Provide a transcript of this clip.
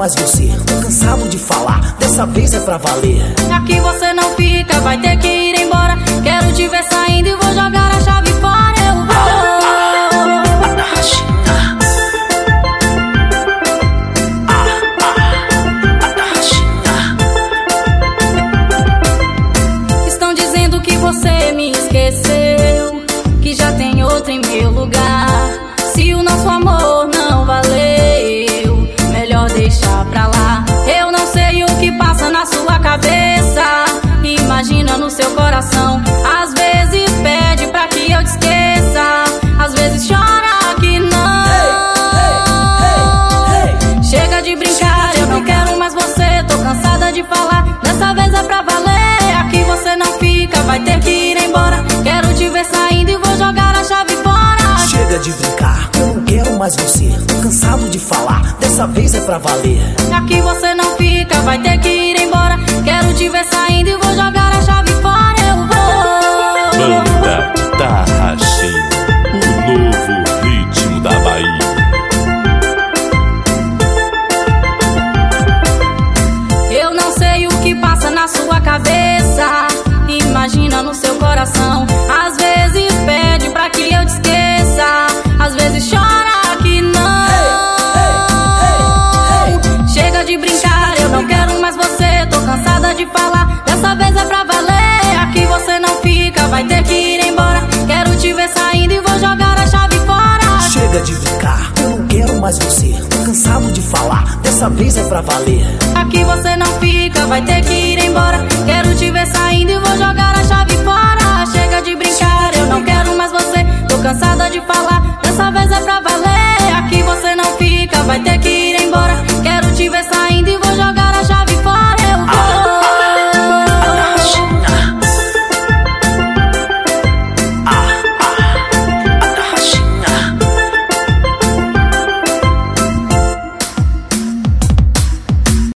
mais você. Tô cansado de falar, dessa vez é pra valer. Aqui você não fica, vai ter que ir embora. Quero te ver saindo e vou jogar a chave fora. Eu vou. Estão dizendo que você me esqueceu, que já tem outro em meu lugar. Se o nosso amor não valeu, melhor deixar pra lá. Eu não sei o que passa na sua cabeça, imagina no seu coração. Às vezes pede pra que eu te esqueça, às vezes chora que não. Chega de brincar, eu não quero mais você. Tô cansada de falar, dessa vez é pra valer. Aqui você não fica, vai ter que ir embora. Quero te ver saindo e vou jogar a chave fora. Chega de brincar, eu não quero mais você. Tô cansado de falar, dessa vez é pra valer. Aqui você não fica, vai ter que ir embora. Quero te ver saindo e vou jogar a chave fora. Eu vou. Banda Tarraxim, o novo ritmo da Bahia. Eu não sei o que passa na sua cabeça, imagina no seu coração. Às vezes pede pra que eu te esqueça, às vezes chora que não. Chega de brincar, eu não quero mais você. Tô cansada de falar, dessa vez é pra valer. Aqui você não fica, vai ter que ir embora. Quero te ver saindo e vou jogar a chave fora. Chega de brincar, eu não quero mais você. Tô cansado de falar, dessa vez é pra valer. Aqui você não fica, vai ter que ir embora. Quero te ver saindo e vou jogar a chave fora. Chega de brincar, eu não quero mais você. Tô cansada de falar, dessa vez é pra valer. Aqui você não fica, vai ter que